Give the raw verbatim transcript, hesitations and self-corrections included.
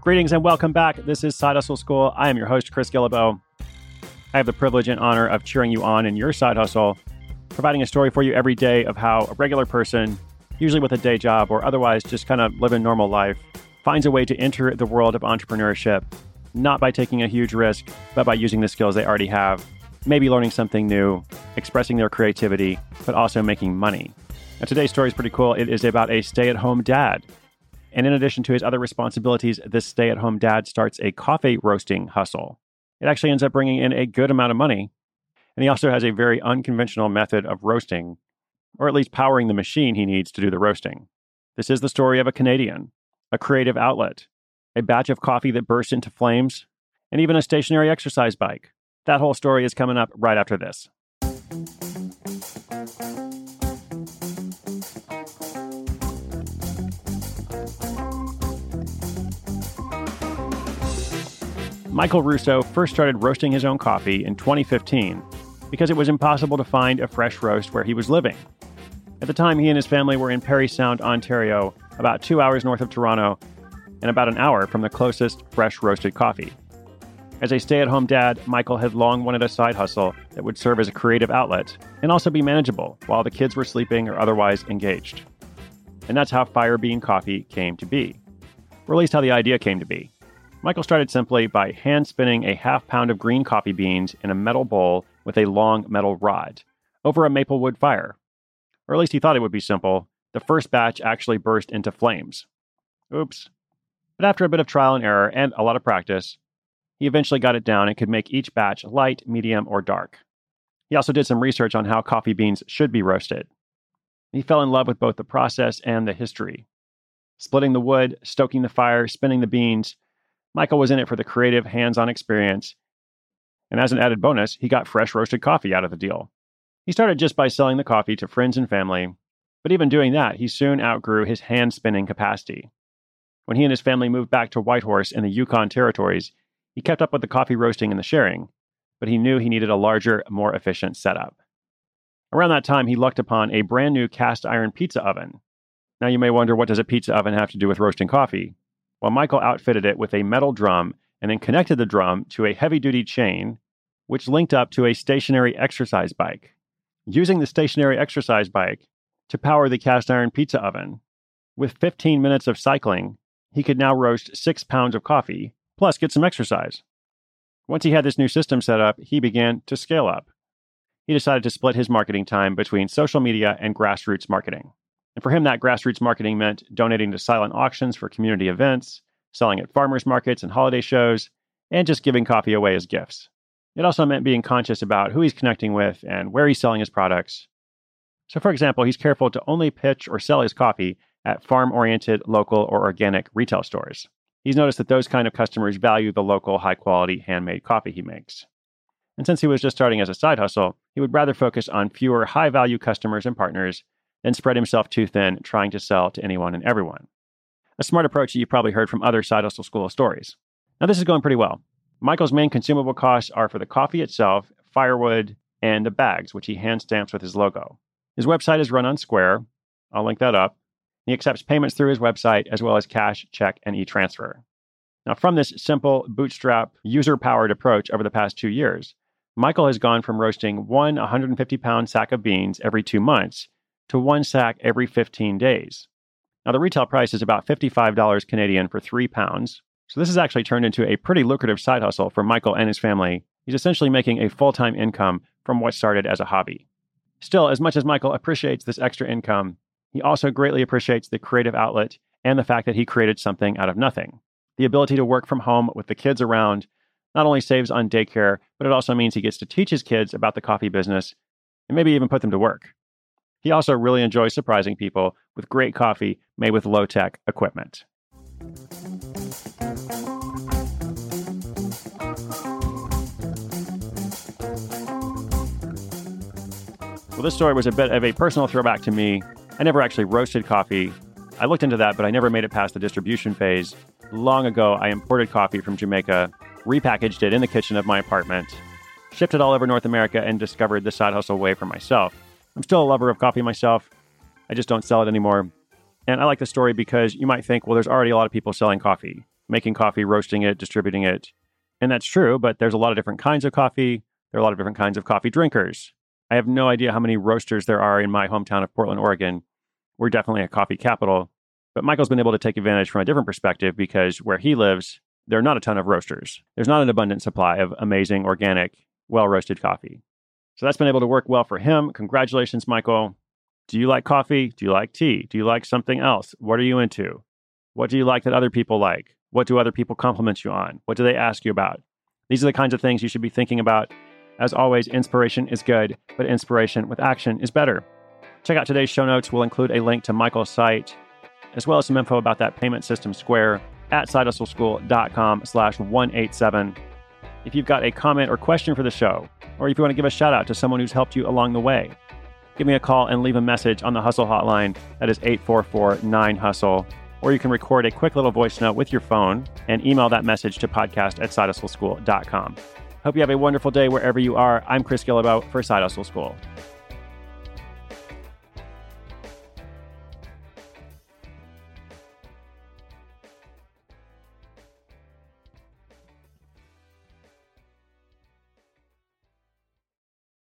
Greetings and welcome back. This is Side Hustle School. I am your host, Chris Guillebeau. I have the privilege and honor of cheering you on in your side hustle, providing a story for you every day of how a regular person, usually with a day job or otherwise just kind of living normal life, finds a way to enter the world of entrepreneurship, not by taking a huge risk, but by using the skills they already have, maybe learning something new, expressing their creativity, but also making money. Now, today's story is pretty cool. It is about a stay-at-home dad. And in addition to his other responsibilities, this stay-at-home dad starts a coffee roasting hustle. It actually ends up bringing in a good amount of money. And he also has a very unconventional method of roasting, or at least powering the machine he needs to do the roasting. This is the story of a Canadian, a creative outlet, a batch of coffee that bursts into flames, and even a stationary exercise bike. That whole story is coming up right after this. Michael Russo first started roasting his own coffee in twenty fifteen because it was impossible to find a fresh roast where he was living. At the time, he and his family were in Parry Sound, Ontario, about two hours north of Toronto, and about an hour from the closest fresh roasted coffee. As a stay-at-home dad, Michael had long wanted a side hustle that would serve as a creative outlet and also be manageable while the kids were sleeping or otherwise engaged. And that's how Firebean Coffee came to be, or at least how the idea came to be. Michael started simply by hand-spinning a half pound of green coffee beans in a metal bowl with a long metal rod over a maple wood fire. Or at least he thought it would be simple. The first batch actually burst into flames. Oops. But after a bit of trial and error and a lot of practice, he eventually got it down and could make each batch light, medium, or dark. He also did some research on how coffee beans should be roasted. He fell in love with both the process and the history. Splitting the wood, stoking the fire, spinning the beans, Michael was in it for the creative, hands-on experience. And as an added bonus, he got fresh roasted coffee out of the deal. He started just by selling the coffee to friends and family, but even doing that, he soon outgrew his hand-spinning capacity. When he and his family moved back to Whitehorse in the Yukon Territories, he kept up with the coffee roasting and the sharing, but he knew he needed a larger, more efficient setup. Around that time, he lucked upon a brand new cast iron pizza oven. Now you may wonder, what does a pizza oven have to do with roasting coffee? Well, Michael outfitted it with a metal drum and then connected the drum to a heavy-duty chain, which linked up to a stationary exercise bike. Using the stationary exercise bike to power the cast iron pizza oven, with fifteen minutes of cycling, he could now roast six pounds of coffee, plus get some exercise. Once he had this new system set up, he began to scale up. He decided to split his marketing time between social media and grassroots marketing. And for him, that grassroots marketing meant donating to silent auctions for community events, selling at farmers markets and holiday shows, and just giving coffee away as gifts. It also meant being conscious about who he's connecting with and where he's selling his products. So for example, he's careful to only pitch or sell his coffee at farm-oriented, local, or organic retail stores. He's noticed that those kind of customers value the local, high-quality, handmade coffee he makes. And since he was just starting as a side hustle, he would rather focus on fewer high-value customers and partners than spread himself too thin trying to sell to anyone and everyone. A smart approach that you've probably heard from other Side Hustle School stories. Now this is going pretty well. Michael's main consumable costs are for the coffee itself, firewood, and the bags, which he hand stamps with his logo. His website is run on Square. I'll link that up. He accepts payments through his website as well as cash, check, and e-transfer. Now from this simple, bootstrap, user-powered approach over the past two years, Michael has gone from roasting one one hundred fifty pound sack of beans every two months to one sack every fifteen days. Now, the retail price is about fifty-five dollars Canadian for three pounds. So this has actually turned into a pretty lucrative side hustle for Michael and his family. He's essentially making a full-time income from what started as a hobby. Still, as much as Michael appreciates this extra income, he also greatly appreciates the creative outlet and the fact that he created something out of nothing. The ability to work from home with the kids around not only saves on daycare, but it also means he gets to teach his kids about the coffee business and maybe even put them to work. He also really enjoys surprising people with great coffee made with low-tech equipment. Well, this story was a bit of a personal throwback to me. I never actually roasted coffee. I looked into that, but I never made it past the distribution phase. Long ago, I imported coffee from Jamaica, repackaged it in the kitchen of my apartment, shipped it all over North America, and discovered the side hustle way for myself. I'm still a lover of coffee myself. I just don't sell it anymore. And I like the story because you might think, well, there's already a lot of people selling coffee. making coffee, roasting it, distributing it. And that's true, but there's a lot of different kinds of coffee. There are a lot of different kinds of coffee drinkers. I have no idea how many roasters there are in my hometown of Portland, Oregon. We're definitely a coffee capital. But Michael's been able to take advantage from a different perspective because where he lives, there are not a ton of roasters. There's not an abundant supply of amazing, organic, well-roasted coffee. So that's been able to work well for him. Congratulations, Michael. Do you like coffee? Do you like tea? Do you like something else? What are you into? What do you like that other people like? What do other people compliment you on? What do they ask you about? These are the kinds of things you should be thinking about. As always, inspiration is good, but inspiration with action is better. Check out today's show notes. We'll include a link to Michael's site, as well as some info about that payment system Square at sidehustleschool.com slash 187. If you've got a comment or question for the show, or if you want to give a shout out to someone who's helped you along the way, give me a call and leave a message on the Hustle hotline. That is eight four four nine hustle. Or you can record a quick little voice note with your phone and email that message to podcast at sidehustleschool dot com. Hope you have a wonderful day wherever you are. I'm Chris Guillebeau for Side Hustle School.